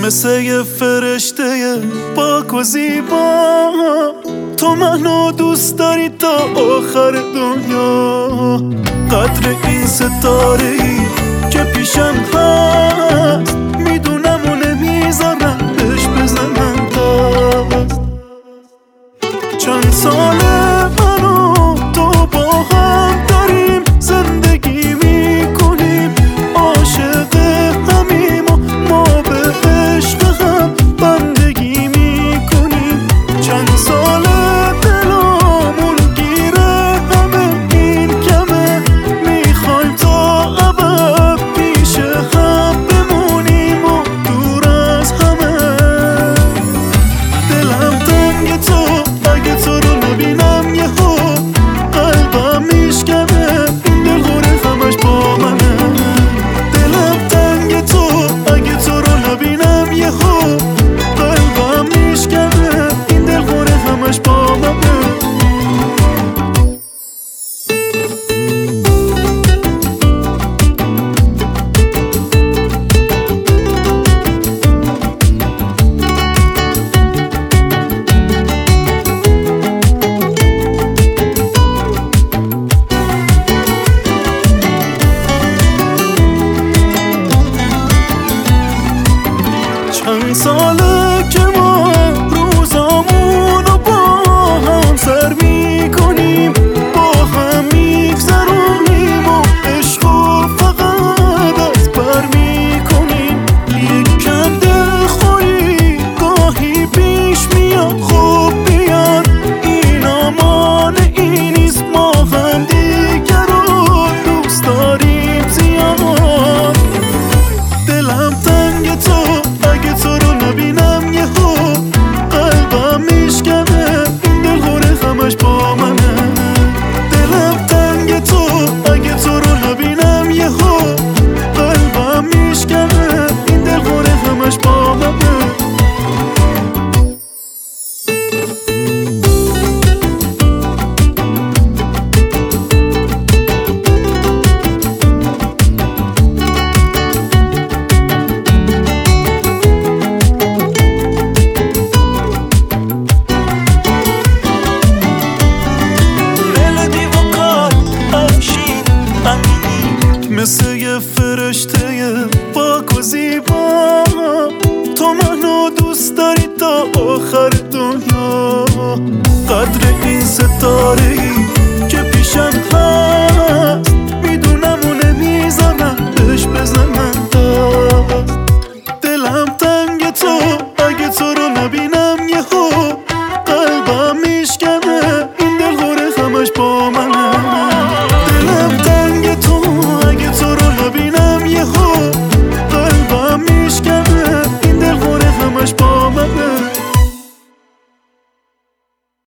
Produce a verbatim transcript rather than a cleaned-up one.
مثل یه فرشته پاک و زیبا، تو منو دوست داری تا آخر دنیا. قدر این ستاره‌ای که پیشم هست میدونم و نمیذارم بهش بزنم دست. چند ساله من و تو با هم داریم زندگی میکنیم، عاشق همیم و ما به عشق هم بندگی میکنیم. چند ساله دلامون گیره همه این کمه، میخوایم تا ابد پیش هم بمونیم و دور از همه. دلم تنگ تو، اگه تو رو نبینم یهو قلبم میشکنه، این دل خوره همش با منه. دلم تنگ تو، اگه تو رو نبینم یهو قلبم میشکنه، این دل خوره همش با منه. چند ساله که ما روزامون رو با هم سر میکنیم، با هم میگذرونیم و عشق و فقط از بر میکنیم. یک کم دلخوری گاهی پیش میاد، خوب بیاد این آمان این نیست، ما هم دیگر رو دوست داریم زیاد. دلم تنگ تو، اگه تو رو نبینم یهو قلبم میشکنه، این دل خوره همش با منه. دلم تنگ تو، اگه تو رو نبینم یهو قلبم میشکنه، این دل خوره همش با منه. مثل یه فرشته پاک و زیبا، تو منو دوست داری تا آخر دنیا. قدر این ستاره‌ای که پیشم هست میدونم و نمیذارم بهش بزنم